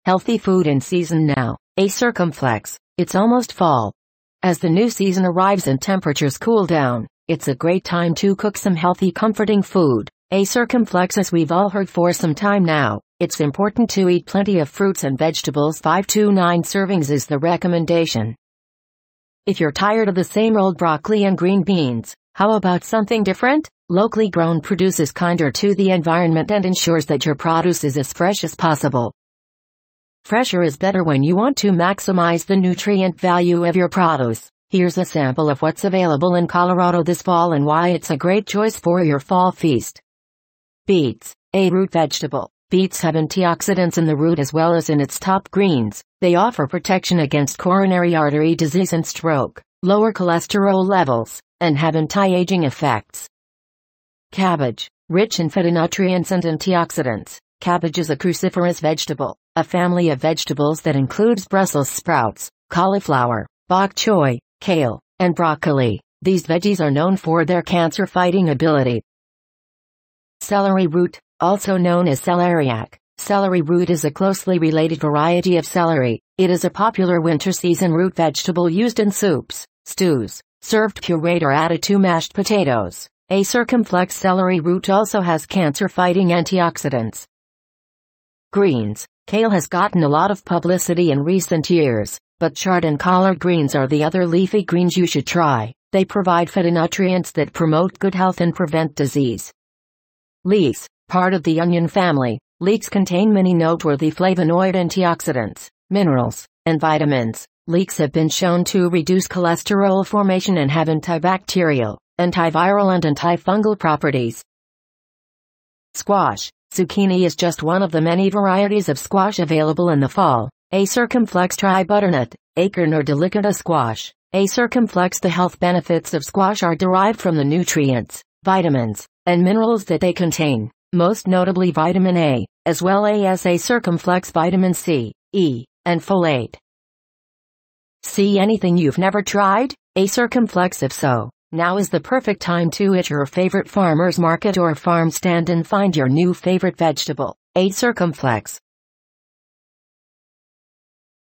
Healthy food in season now. A Circumflex. It's almost fall. As the new season arrives and temperatures cool down, it's a great time to cook some healthy, comforting food. A Circumflex, as we've all heard for some time now, it's important to eat plenty of fruits and vegetables. 5 to 9 servings is the recommendation. If you're tired of the same old broccoli and green beans, how about something different? Locally grown produce is kinder to the environment and ensures that your produce is as fresh as possible. Fresher is better when you want to maximize the nutrient value of your produce. Here's a sample of what's available in Colorado this fall and why it's a great choice for your fall feast. Beets, a root vegetable. Beets have antioxidants in the root as well as in its top greens. They offer protection against coronary artery disease and stroke, lower cholesterol levels, and have anti-aging effects. Cabbage, rich in phytonutrients and antioxidants. Cabbage is a cruciferous vegetable, a family of vegetables that includes Brussels sprouts, cauliflower, bok choy, kale, and broccoli. These veggies are known for their cancer-fighting ability. Celery root, also known as celeriac. Celery root is a closely related variety of celery. It is a popular winter season root vegetable used in soups, stews, served pureed or added to mashed potatoes. A Circumflex celery root also has cancer-fighting antioxidants. Greens. Kale has gotten a lot of publicity in recent years, but chard and collard greens are the other leafy greens you should try. They provide phytonutrients that promote good health and prevent disease. Leeks, part of the onion family. Leeks contain many noteworthy flavonoid antioxidants, minerals, and vitamins. Leeks have been shown to reduce cholesterol formation and have antibacterial, antiviral and antifungal properties. Squash. Zucchini is just one of the many varieties of squash available in the fall. A Circumflex, try butternut, acorn or delicata squash. A Circumflex. The health benefits of squash are derived from the nutrients, vitamins, and minerals that they contain, most notably vitamin A, as well as A Circumflex vitamin C, E, and folate. See anything you've never tried? A Circumflex. If so, now is the perfect time to hit your favorite farmer's market or farm stand and find your new favorite vegetable. A Circumflex.